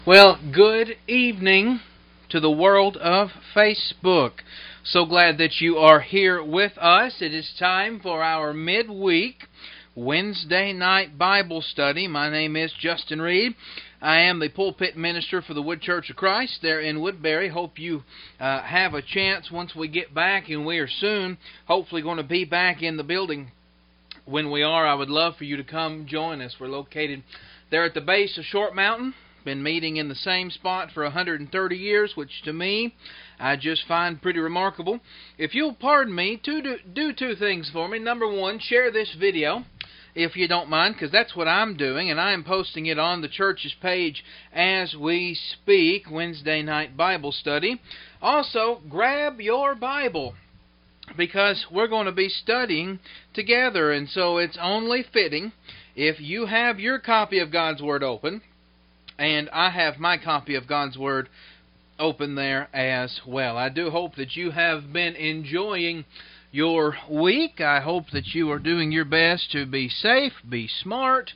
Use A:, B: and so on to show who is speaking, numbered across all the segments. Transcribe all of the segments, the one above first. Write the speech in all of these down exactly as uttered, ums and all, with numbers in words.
A: Well, good evening to the world of Facebook. So glad that you are here with us. It is time for our midweek Wednesday night Bible study. My name is Justin Reed. I am the pulpit minister for the Wood Church of Christ there in Woodbury. Hope you uh, have a chance once we get back, and we are soon hopefully going to be back in the building. When we are, I would love for you to come join us. We're located there at the base of Short Mountain. Been meeting in the same spot for one hundred thirty years, which to me, I just find pretty remarkable. If you'll pardon me, to do, do two things for me. Number one, share this video, if you don't mind, because that's what I'm doing, and I am posting it on the church's page as we speak, Wednesday night Bible study. Also, grab your Bible, because we're going to be studying together, and so it's only fitting if you have your copy of God's Word open, and I have my copy of God's Word open there as well. I do hope that you have been enjoying your week. I hope that you are doing your best to be safe, be smart,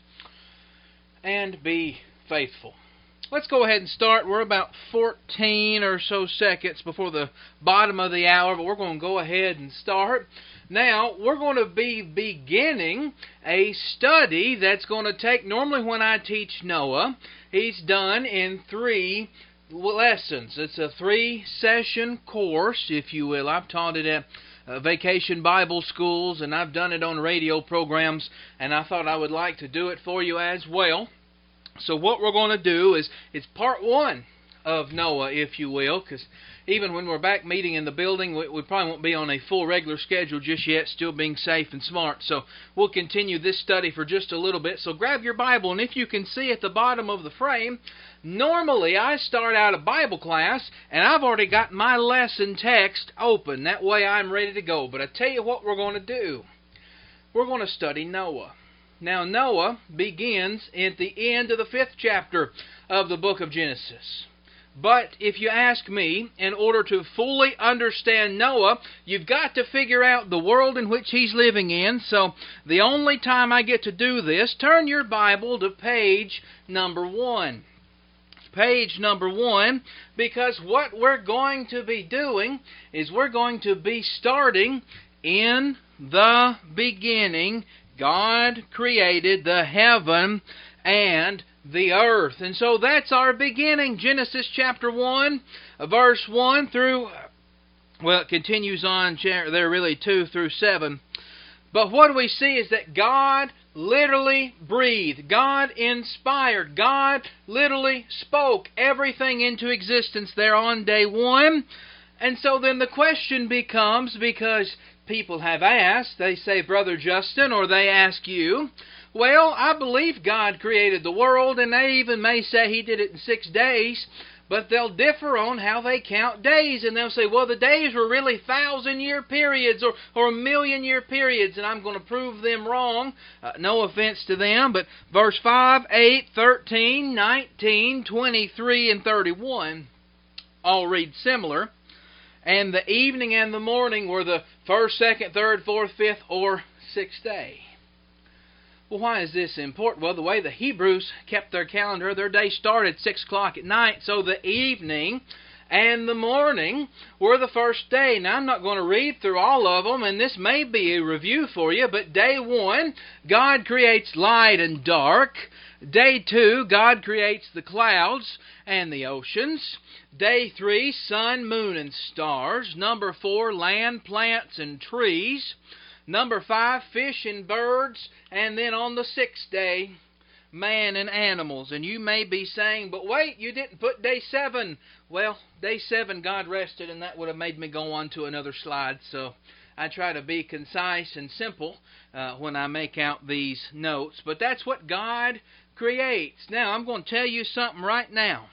A: and be faithful. Let's go ahead and start. We're about fourteen or so seconds before the bottom of the hour, but we're going to go ahead and start. Now, we're going to be beginning a study that's going to take, normally when I teach Noah, he's done in three lessons. It's a three-session course, if you will. I've taught it at uh, vacation Bible schools, and I've done it on radio programs, and I thought I would like to do it for you as well. So what we're going to do is, it's part one of Noah, if you will, because even when we're back meeting in the building, we, we probably won't be on a full regular schedule just yet, still being safe and smart. So we'll continue this study for just a little bit. So grab your Bible, and if you can see at the bottom of the frame, normally I start out a Bible class, and I've already got my lesson text open. That way I'm ready to go. But I tell you what we're going to do. We're going to study Noah. Now, Noah begins at the end of the fifth chapter of the book of Genesis. But if you ask me, in order to fully understand Noah, you've got to figure out the world in which he's living in. So the only time I get to do this, turn your Bible to page number one. Page number one, because what we're going to be doing is we're going to be starting in the beginning. God created the heaven and the earth. And so that's our beginning. Genesis chapter one, verse one through, well, it continues on there really two through seven. But what we see is that God literally breathed. God inspired. God literally spoke everything into existence there on day one. And so then the question becomes, because people have asked, they say, Brother Justin, or they ask you, well, I believe God created the world, and they even may say He did it in six days, but they'll differ on how they count days, and they'll say, well, the days were really thousand-year periods or, or million-year periods, and I'm going to prove them wrong. Uh, no offense to them, but verse five, eight, thirteen, nineteen, twenty-three, and thirty-one all read similar. And the evening and the morning were the first, second, third, fourth, fifth, or sixth day. Well, why is this important? Well, the way the Hebrews kept their calendar, their day started at six o'clock at night, so the evening and the morning were the first day. Now, I'm not going to read through all of them, and this may be a review for you, but day one, God creates light and dark. Day two, God creates the clouds and the oceans. Day three, sun, moon, and stars. Number four, land, plants, and trees. Number five, fish and birds. And then on the sixth day, man and animals. And you may be saying, but wait, you didn't put day seven. Well, day seven, God rested, and that would have made me go on to another slide. So I try to be concise and simple uh, when I make out these notes. But that's what God creates. Now, I'm going to tell you something right now.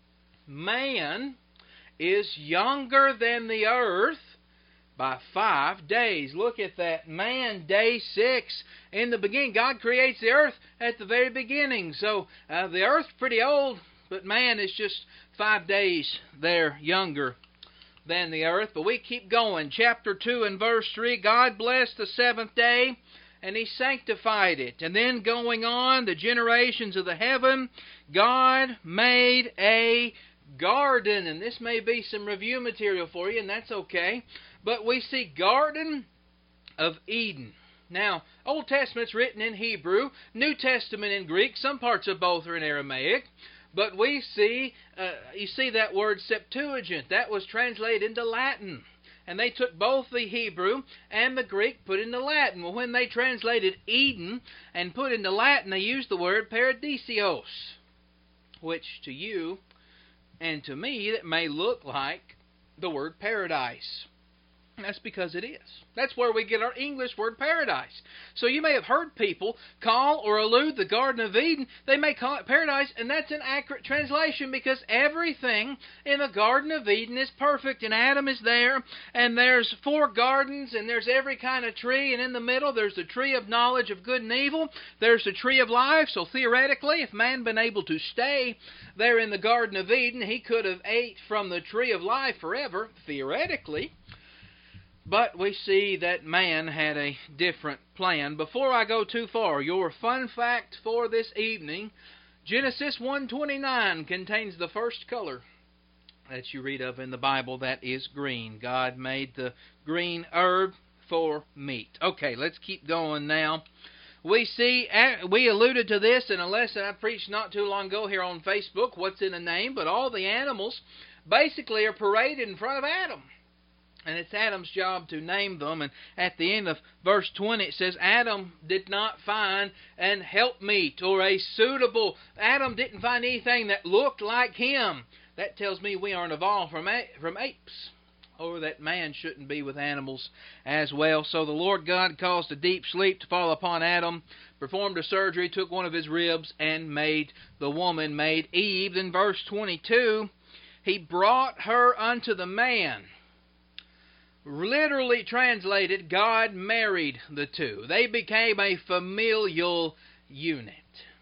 A: Man is younger than the earth by five days. Look at that. Man, day six. In the beginning, God creates the earth at the very beginning. So uh, the earth's pretty old, but man is just five days there younger than the earth. But we keep going. Chapter two and verse three, God blessed the seventh day and He sanctified it. And then going on, the generations of the heaven, God made a garden. And this may be some review material for you, and that's okay. But we see Garden of Eden. Now, Old Testament's written in Hebrew, New Testament in Greek, some parts of both are in Aramaic. But we see, uh, you see that word Septuagint, that was translated into Latin. And they took both the Hebrew and the Greek, put into Latin. Well, when they translated Eden and put into Latin, they used the word paradisios, which to you and to me, that may look like the word paradise. That's because it is. That's where we get our English word paradise. So you may have heard people call or allude the Garden of Eden. They may call it paradise, and that's an accurate translation because everything in the Garden of Eden is perfect. And Adam is there, and there's four gardens, and there's every kind of tree, and in the middle there's the tree of knowledge of good and evil. There's the tree of life. So theoretically, if man had been able to stay there in the Garden of Eden, he could have ate from the tree of life forever, theoretically. But we see that man had a different plan. Before I go too far, your fun fact for this evening, Genesis one twenty-nine contains the first color that you read of in the Bible, that is green. God made the green herb for meat. Okay, let's keep going now. We see, we alluded to this in a lesson I preached not too long ago here on Facebook, What's in a Name? But all the animals basically are paraded in front of Adam. And it's Adam's job to name them. And at the end of verse twenty it says, Adam did not find an helpmeet or a suitable. Adam didn't find anything that looked like him. That tells me we aren't evolved from from apes. Or that man shouldn't be with animals as well. So the Lord God caused a deep sleep to fall upon Adam, performed a surgery, took one of his ribs, and made the woman, made Eve. Then verse twenty-two, He brought her unto the man. Literally translated, God married the two. They became a familial unit.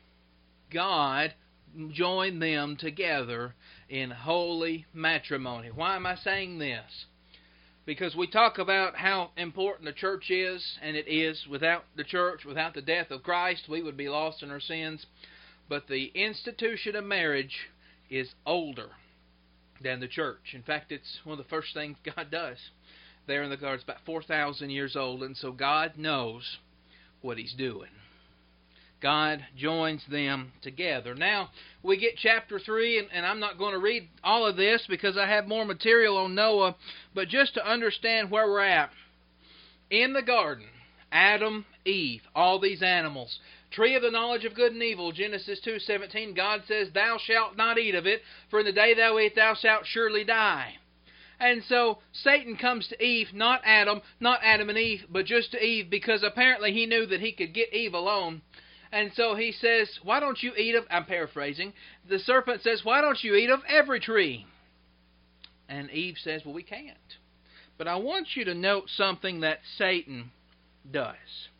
A: God joined them together in holy matrimony. Why am I saying this? Because we talk about how important the church is, and it is. Without the church, without the death of Christ, we would be lost in our sins. But the institution of marriage is older than the church. In fact, it's one of the first things God does. There in the garden, it's about four thousand years old, and so God knows what He's doing. God joins them together. Now, we get chapter three, and, and I'm not going to read all of this because I have more material on Noah, but just to understand where we're at. In the garden, Adam, Eve, all these animals. Tree of the knowledge of good and evil, Genesis two seventeen, God says, Thou shalt not eat of it, for in the day thou eat thou shalt surely die. And so Satan comes to Eve, not Adam, not Adam and Eve, but just to Eve, because apparently he knew that he could get Eve alone. And so he says, why don't you eat of, I'm paraphrasing, the serpent says, why don't you eat of every tree? And Eve says, well, we can't. But I want you to note something that Satan does.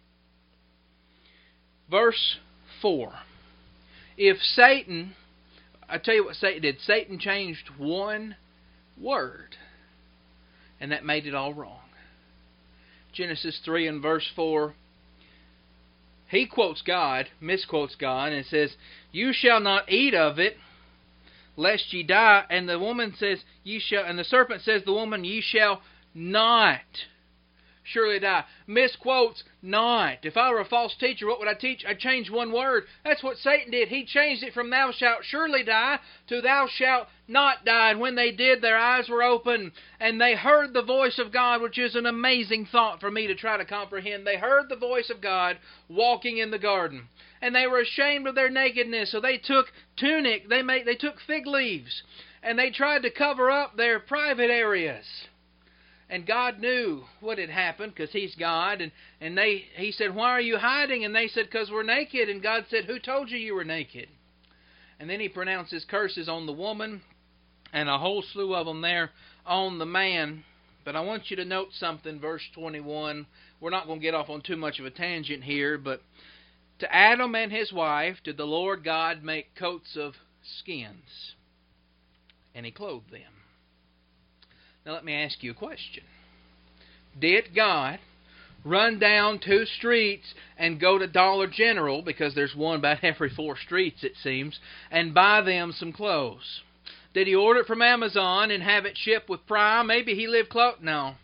A: Verse four. If Satan, I tell you what Satan did, Satan changed one word. And that made it all wrong. Genesis three and verse four. He quotes God, misquotes God, and says, You shall not eat of it, lest ye die. And the woman says, Ye shall, and the serpent says, the woman, Ye shall not surely die. Misquotes not. If I were a false teacher, what would I teach? I'd change one word. That's what Satan did. He changed it from thou shalt surely die to thou shalt not die. And when they did, their eyes were open, and they heard the voice of God, which is an amazing thought for me to try to comprehend. They heard the voice of God walking in the garden. And they were ashamed of their nakedness, so they took tunic, they made, they took fig leaves, and they tried to cover up their private areas. And God knew what had happened because He's God. And, and they He said, why are you hiding? And they said, because we're naked. And God said, who told you you were naked? And then He pronounces curses on the woman and a whole slew of them there on the man. But I want you to note something, verse twenty-one. We're not going to get off on too much of a tangent here. But to Adam and his wife did the Lord God make coats of skins, and He clothed them. Now let me ask you a question. Did God run down two streets and go to Dollar General, because there's one about every four streets it seems, and buy them some clothes? Did he order it from Amazon and have it shipped with Prime? Maybe he lived close. No.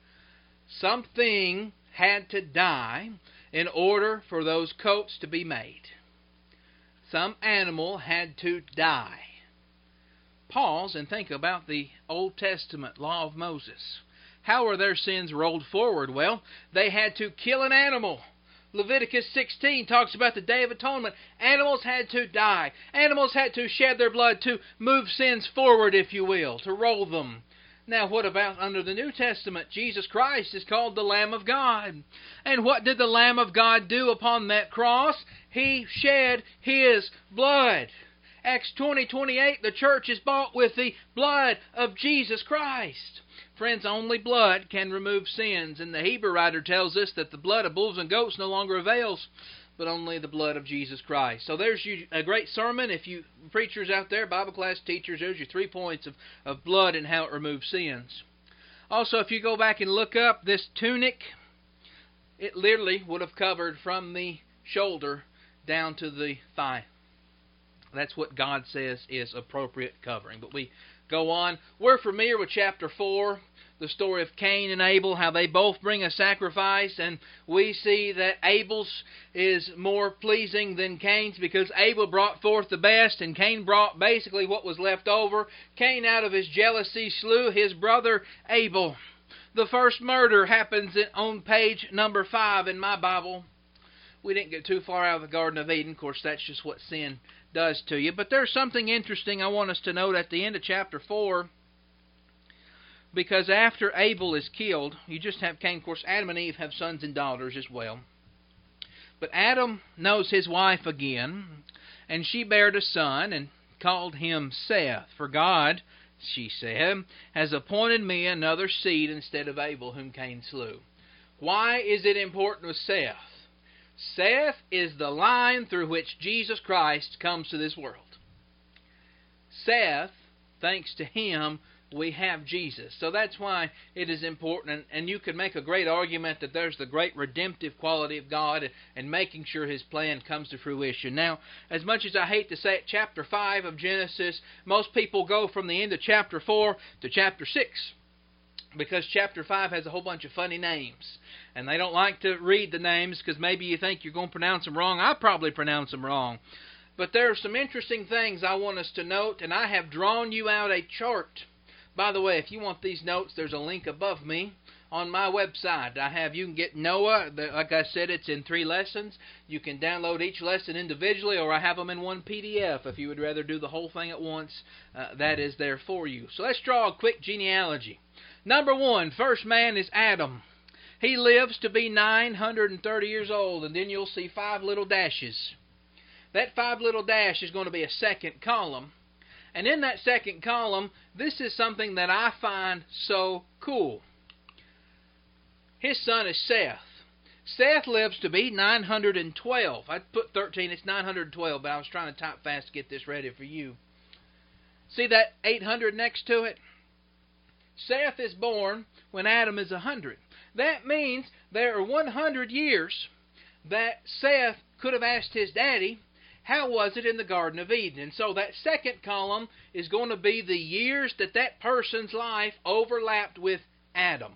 A: Something had to die in order for those coats to be made. Some animal had to die. Pause and think about the Old Testament law of Moses. How were their sins rolled forward? Well, they had to kill an animal. Leviticus sixteen talks about the Day of Atonement. Animals had to die. Animals had to shed their blood to move sins forward, if you will, to roll them. Now, what about under the New Testament? Jesus Christ is called the Lamb of God. And what did the Lamb of God do upon that cross? He shed His blood. Acts twenty twenty-eight, the church is bought with the blood of Jesus Christ. Friends, only blood can remove sins. And the Hebrew writer tells us that the blood of bulls and goats no longer avails, but only the blood of Jesus Christ. So there's you, a great sermon. If you preachers out there, Bible class teachers, there's your three points of, of blood and how it removes sins. Also, if you go back and look up this tunic, it literally would have covered from the shoulder down to the thigh. That's what God says is appropriate covering. But we go on. We're familiar with chapter four, the story of Cain and Abel, how they both bring a sacrifice, and we see that Abel's is more pleasing than Cain's, because Abel brought forth the best and Cain brought basically what was left over. Cain, out of his jealousy, slew his brother Abel. The first murder happens on page number five in my Bible. We didn't get too far out of the Garden of Eden. Of course, that's just what sin does to you. But there's something interesting I want us to note at the end of chapter four. Because after Abel is killed, you just have Cain. Of course, Adam and Eve have sons and daughters as well. But Adam knows his wife again, and she bared a son and called him Seth. For God, she said, has appointed me another seed instead of Abel, whom Cain slew. Why is it important with Seth? Seth is the line through which Jesus Christ comes to this world. Seth, thanks to him, we have Jesus. So that's why it is important. And, and you could make a great argument that there's the great redemptive quality of God and, and making sure His plan comes to fruition. Now, as much as I hate to say it, chapter five of Genesis, most people go from the end of chapter four to chapter six. Because chapter five has a whole bunch of funny names. And they don't like to read the names because maybe you think you're going to pronounce them wrong. I probably pronounce them wrong. But there are some interesting things I want us to note, and I have drawn you out a chart. By the way, if you want these notes, there's a link above me on my website. I have, you can get Noah. Like I said, it's in three lessons. You can download each lesson individually, or I have them in one P D F. If you would rather do the whole thing at once, uh, that is there for you. So let's draw a quick genealogy. Number one, first man is Adam. He lives to be nine hundred thirty years old, and then you'll see five little dashes. That five little dash is going to be a second column. And in that second column, this is something that I find so cool. His son is Seth. Seth lives to be nine hundred twelve. I put thirteen, it's nine hundred twelve, but I was trying to type fast to get this ready for you. See that eight hundred next to it? Seth is born when Adam is one hundred. That means there are one hundred years that Seth could have asked his daddy, how was it in the Garden of Eden? And so that second column is going to be the years that that person's life overlapped with Adam.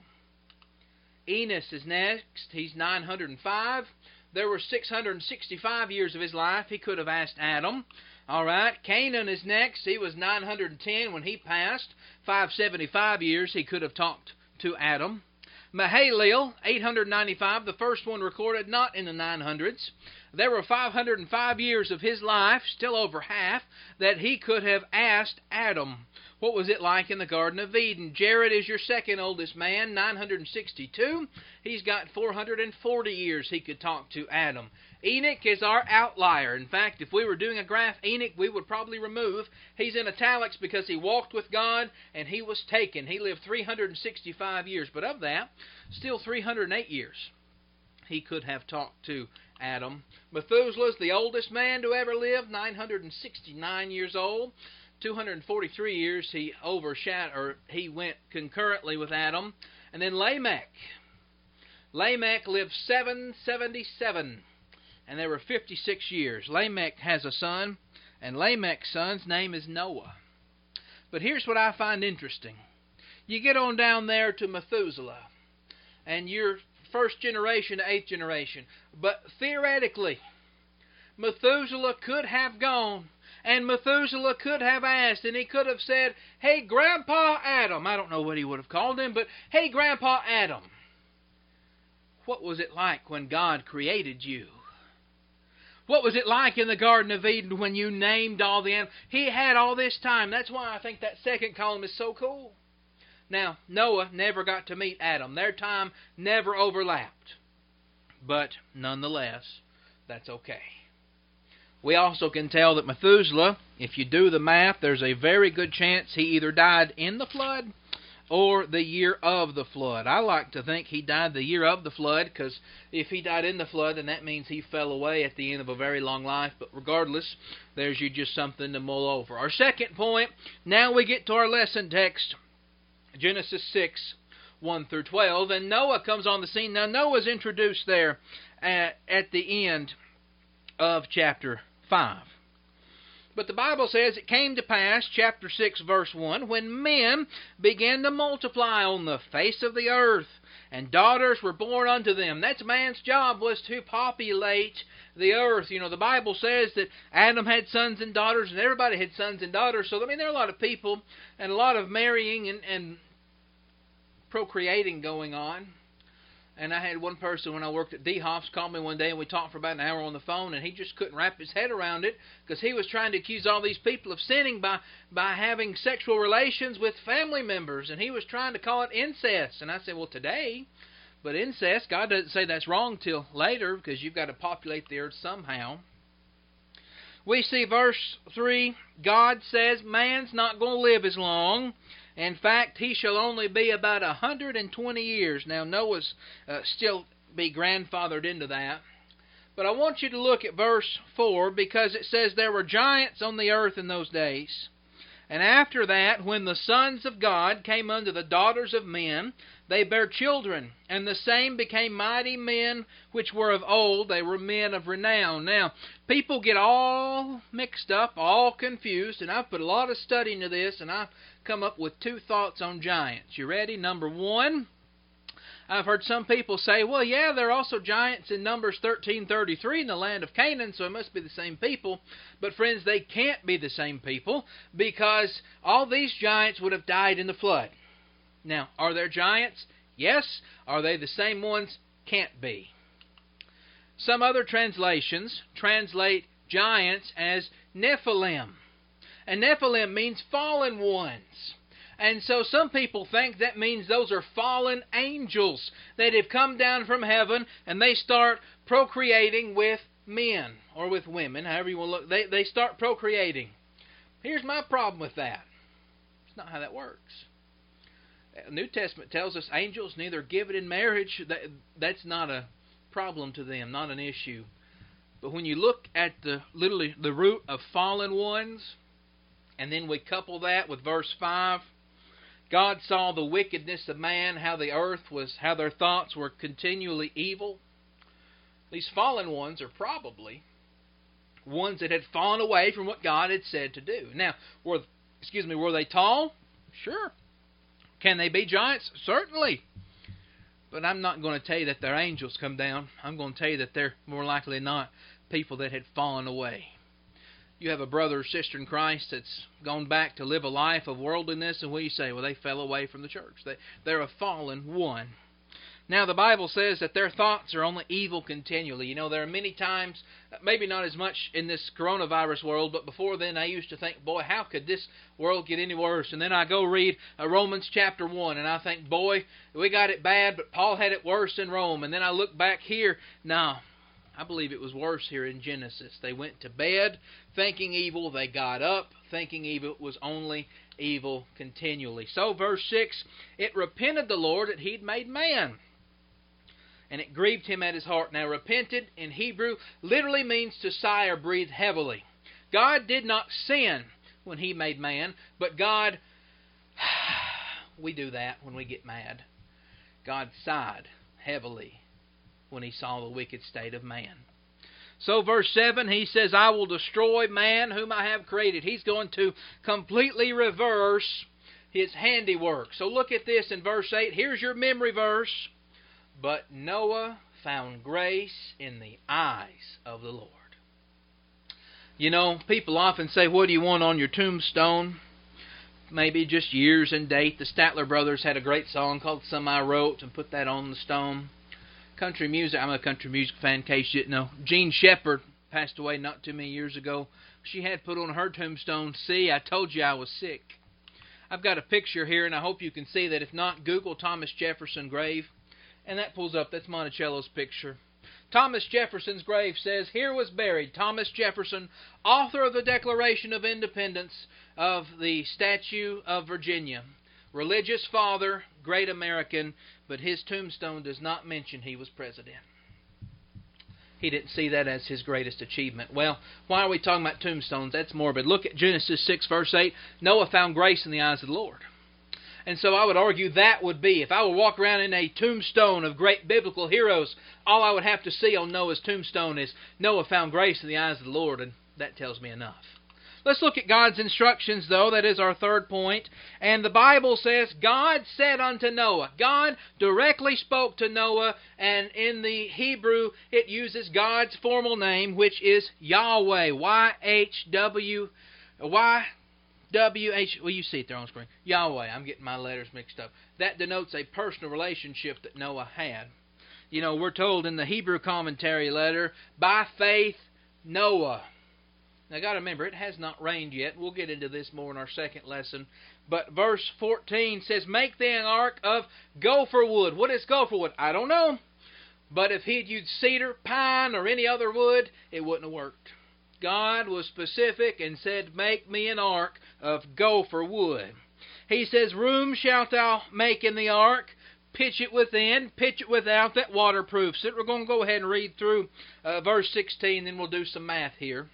A: Enos is next. He's nine hundred five. There were six hundred sixty-five years of his life he could have asked Adam. All right. Canaan is next. He was nine hundred ten when he passed. five hundred seventy-five years he could have talked to Adam. Mahalalel, eight hundred ninety-five, the first one recorded, not in the nine hundreds. There were five hundred five years of his life, still over half, that he could have asked Adam. What was it like in the Garden of Eden? Jared is your second oldest man, nine hundred sixty-two. He's got four hundred forty years he could talk to Adam. Enoch is our outlier. In fact, if we were doing a graph, Enoch we would probably remove. He's in italics because he walked with God and he was taken. He lived three hundred sixty-five years, but of that, still three hundred eight years he could have talked to Adam. Methuselah's the oldest man to ever live, nine hundred sixty-nine years old. two hundred forty-three years he overshadowed, or he went concurrently with Adam. And then Lamech. Lamech lived seven seventy-seven, and there were fifty-six years. Lamech has a son, and Lamech's son's name is Noah. But here's what I find interesting. You get on down there to Methuselah, and you're first generation to eighth generation. But theoretically, Methuselah could have gone, and Methuselah could have asked, and he could have said, "Hey, Grandpa Adam," I don't know what he would have called him, but, "Hey, Grandpa Adam, what was it like when God created you? What was it like in the Garden of Eden when you named all the animals?" He had all this time. That's why I think that second column is so cool. Now, Noah never got to meet Adam. Their time never overlapped. But nonetheless, that's okay. We also can tell that Methuselah, if you do the math, there's a very good chance he either died in the flood or the year of the flood. I like to think he died the year of the flood, because if he died in the flood, then that means he fell away at the end of a very long life. But regardless, there's you just something to mull over. Our second point, now we get to our lesson text, Genesis six, one through twelve, and Noah comes on the scene. Now, Noah's introduced there at, at the end of chapter five. But the Bible says it came to pass, chapter six, verse one, when men began to multiply on the face of the earth, and daughters were born unto them. That's man's job, was to populate the earth. You know, the Bible says that Adam had sons and daughters, and everybody had sons and daughters. So, I mean, there are a lot of people and a lot of marrying and, and procreating going on. And I had one person when I worked at D Hoff's call me one day, and we talked for about an hour on the phone, and he just couldn't wrap his head around it, because he was trying to accuse all these people of sinning by, by having sexual relations with family members, and he was trying to call it incest. And I said, well, today, but incest, God doesn't say that's wrong till later, because you've got to populate the earth somehow. We see verse three, God says man's not going to live as long. In fact, he shall only be about a hundred and twenty years. Now, Noah's uh, still be grandfathered into that. But I want you to look at verse four, because it says there were giants on the earth in those days. And after that, when the sons of God came unto the daughters of men, they bare children, and the same became mighty men which were of old. They were men of renown. Now, people get all mixed up, all confused, and I've put a lot of study into this, and I've come up with two thoughts on giants. You ready? Number one, I've heard some people say, well, yeah, there are also giants in Numbers thirteen thirty-three in the land of Canaan, so it must be the same people. But friends, they can't be the same people, because all these giants would have died in the flood. Now, are there giants? Yes. Are they the same ones? Can't be. Some other translations translate giants as Nephilim. And Nephilim means fallen ones. And so some people think that means those are fallen angels that have come down from heaven, and they start procreating with men or with women, however you want to look. They, they start procreating. Here's my problem with that. It's not how that works. The New Testament tells us angels neither give it in marriage. That, that's not a problem to them, not an issue. But when you look at the literally the root of fallen ones, and then we couple that with verse five, God saw the wickedness of man, how the earth was, how their thoughts were continually evil. These fallen ones are probably ones that had fallen away from what God had said to do. Now, were excuse me, were they tall? Sure. Can they be giants? Certainly. But I'm not going to tell you that they're angels come down. I'm going to tell you that they're more likely than not people that had fallen away. You have a brother or sister in Christ that's gone back to live a life of worldliness, and what do you say? Well, they fell away from the church. They, they're a fallen one. Now, the Bible says that their thoughts are only evil continually. You know, there are many times, maybe not as much in this coronavirus world, but before then I used to think, boy, how could this world get any worse? And then I go read uh, Romans chapter one, and I think, boy, we got it bad, but Paul had it worse in Rome. And then I look back here, no, I believe it was worse here in Genesis. They went to bed thinking evil. They got up thinking evil. It was only evil continually. So, verse six, it repented the Lord that He'd made man, and it grieved Him at His heart. Now, repented in Hebrew literally means to sigh or breathe heavily. God did not sin when He made man, but God, we do that when we get mad. God sighed heavily when he saw the wicked state of man. So verse seven, he says, I will destroy man whom I have created. He's going to completely reverse his handiwork. So look at this in verse eight. Here's your memory verse. But Noah found grace in the eyes of the Lord. You know, people often say, what do you want on your tombstone? Maybe just years and date. The Statler Brothers had a great song called Some I Wrote, and put that on the stone. Country music, I'm a country music fan in case you didn't know. Jean Shepherd passed away not too many years ago. She had put on her tombstone, see, I told you I was sick. I've got a picture here, and I hope you can see that. If not, Google Thomas Jefferson grave, and that pulls up. That's Monticello's picture. Thomas Jefferson's grave says, here was buried Thomas Jefferson, author of the Declaration of Independence of the Statue of Virginia. Religious father, great American, but his tombstone does not mention he was president. He didn't see that as his greatest achievement. Well, why are we talking about tombstones? That's morbid. Look at Genesis six, verse eight. Noah found grace in the eyes of the Lord. And so I would argue that would be, if I would walk around in a tombstone of great biblical heroes, all I would have to see on Noah's tombstone is Noah found grace in the eyes of the Lord, and that tells me enough. Let's look at God's instructions, though. That is our third point. And the Bible says, God said unto Noah. God directly spoke to Noah, and in the Hebrew it uses God's formal name, which is Yahweh. Y H W Y W H, well, you see it there on the screen. Yahweh. I'm getting my letters mixed up. That denotes a personal relationship that Noah had. You know, we're told in the Hebrew commentary letter, by faith, Noah. Now, got to remember, it has not rained yet. We'll get into this more in our second lesson. But verse fourteen says, make thee an ark of gopher wood. What is gopher wood? I don't know. But if he'd used cedar, pine, or any other wood, it wouldn't have worked. God was specific and said, make me an ark of gopher wood. He says, room shalt thou make in the ark, pitch it within, pitch it without, that waterproofs it. We're going to go ahead and read through uh, verse sixteen, then we'll do some math here.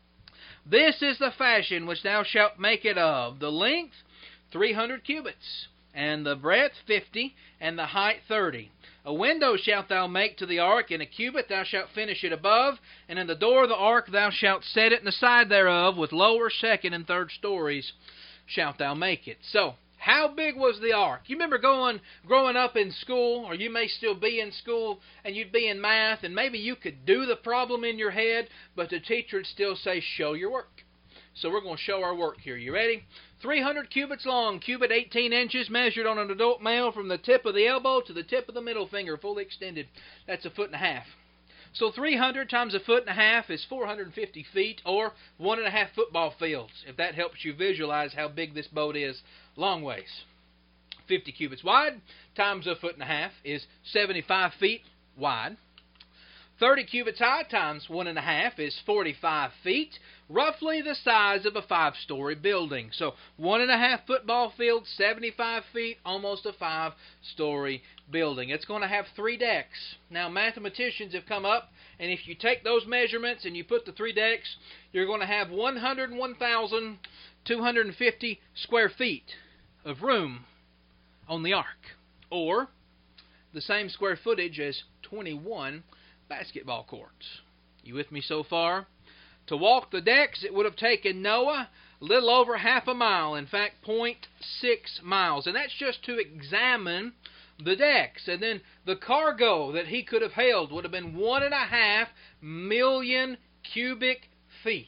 A: This is the fashion which thou shalt make it of. The length, three hundred cubits, and the breadth, fifty, and the height, thirty. A window shalt thou make to the ark, in a cubit thou shalt finish it above, and in the door of the ark thou shalt set it in the side thereof, with lower, second, and third stories shalt thou make it. So, how big was the ark? You remember going, growing up in school, or you may still be in school, and you'd be in math, and maybe you could do the problem in your head, but the teacher would still say, show your work. So we're going to show our work here. You ready? three hundred cubits long, cubit eighteen inches, measured on an adult male from the tip of the elbow to the tip of the middle finger, fully extended. That's a foot and a half. So three hundred times a foot and a half is four hundred fifty feet, or one and a half football fields, if that helps you visualize how big this boat is long ways. fifty cubits wide times a foot and a half is seventy-five feet wide. thirty cubits high times one and a half is forty-five feet, roughly the size of a five-story building. So one and a half football field, seventy-five feet, almost a five-story building. It's going to have three decks. Now, mathematicians have come up, and if you take those measurements and you put the three decks, you're going to have one hundred one thousand two hundred fifty square feet of room on the ark, or the same square footage as twenty-one basketball courts. You with me so far? To walk the decks, it would have taken Noah a little over half a mile. In fact, zero point six miles. And that's just to examine the decks. And then the cargo that he could have held would have been one and a half million cubic feet.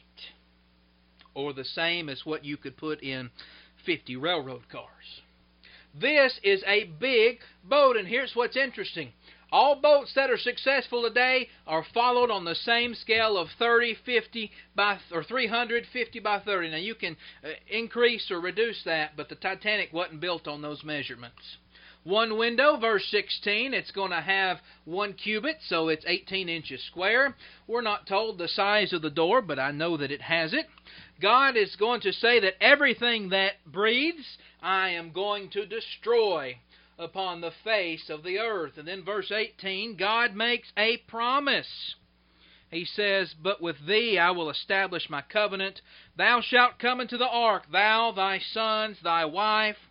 A: Or the same as what you could put in fifty railroad cars. This is a big boat, and here's what's interesting. All boats that are successful today are followed on the same scale of thirty, fifty, by, or three hundred fifty by thirty. Now you can uh, increase or reduce that, but the Titanic wasn't built on those measurements. One window, verse sixteen, it's going to have one cubit, so it's eighteen inches square. We're not told the size of the door, but I know that it has it. God is going to say that everything that breathes, I am going to destroy upon the face of the earth. And then verse eighteen, God makes a promise. He says, but with thee I will establish my covenant. Thou shalt come into the ark, thou, thy sons, thy wife,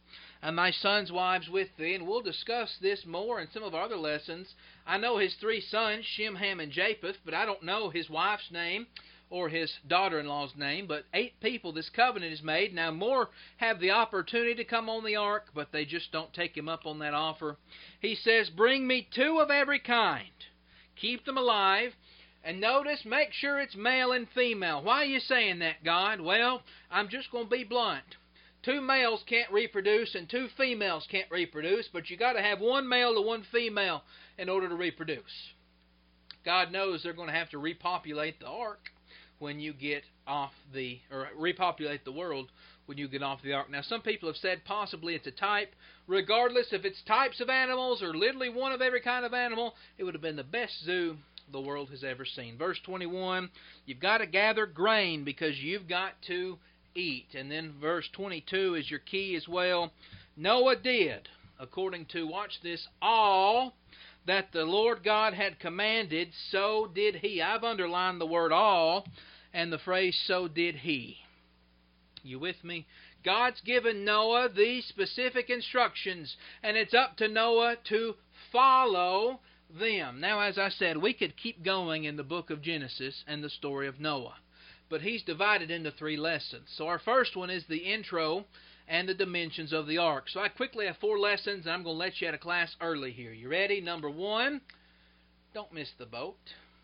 A: and thy sons' wives with thee. And we'll discuss this more in some of our other lessons. I know his three sons, Shem, Ham, and Japheth, but I don't know his wife's name or his daughter-in-law's name. But eight people this covenant is made. Now more have the opportunity to come on the ark, but they just don't take him up on that offer. He says, bring me two of every kind. Keep them alive. And notice, make sure it's male and female. Why are you saying that, God? Well, I'm just going to be blunt. Two males can't reproduce and two females can't reproduce, but you got to have one male to one female in order to reproduce. God knows they're going to have to repopulate the ark when you get off the, or repopulate the world when you get off the ark. Now, some people have said possibly it's a type. Regardless if it's types of animals or literally one of every kind of animal, it would have been the best zoo the world has ever seen. Verse twenty-one, you've got to gather grain because you've got to eat. And then verse twenty-two is your key as well. Noah did, according to, watch this, all that the Lord God had commanded, so did he. I've underlined the word all and the phrase so did he. You with me? God's given Noah these specific instructions, and it's up to Noah to follow them. Now, as I said, we could keep going in the book of Genesis and the story of Noah, but he's divided into three lessons. So our first one is the intro and the dimensions of the ark. So I quickly have four lessons, and I'm going to let you out of class early here. You ready? Number one, don't miss the boat.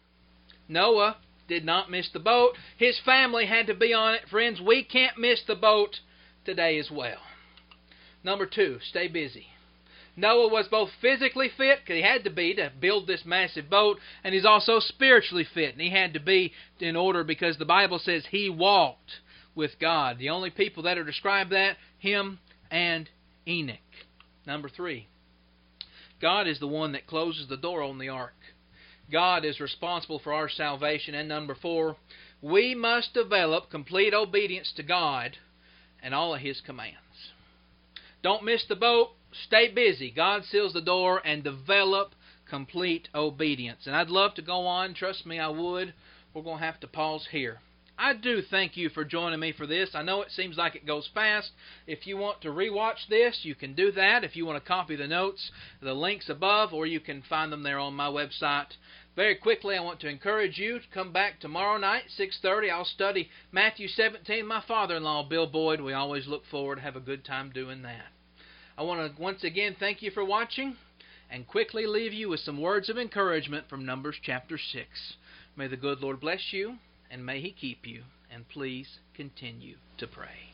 A: Noah did not miss the boat. His family had to be on it. Friends, we can't miss the boat today as well. Number two, stay busy. Noah was both physically fit, because he had to be to build this massive boat, and he's also spiritually fit, and he had to be in order because the Bible says he walked with God. The only people that are described that, him and Enoch. Number three, God is the one that closes the door on the ark. God is responsible for our salvation. And number four, we must develop complete obedience to God and all of His commands. Don't miss the boat. Stay busy. God seals the door, and develop complete obedience. And I'd love to go on. Trust me, I would. We're going to have to pause here. I do thank you for joining me for this. I know it seems like it goes fast. If you want to rewatch this, you can do that. If you want to copy the notes, the links above, or you can find them there on my website. Very quickly, I want to encourage you to come back tomorrow night, six thirty. I'll study Matthew seventeen. My father-in-law, Bill Boyd. We always look forward to have a good time doing that. I want to once again thank you for watching and quickly leave you with some words of encouragement from Numbers chapter six. May the good Lord bless you, and may He keep you, and please continue to pray.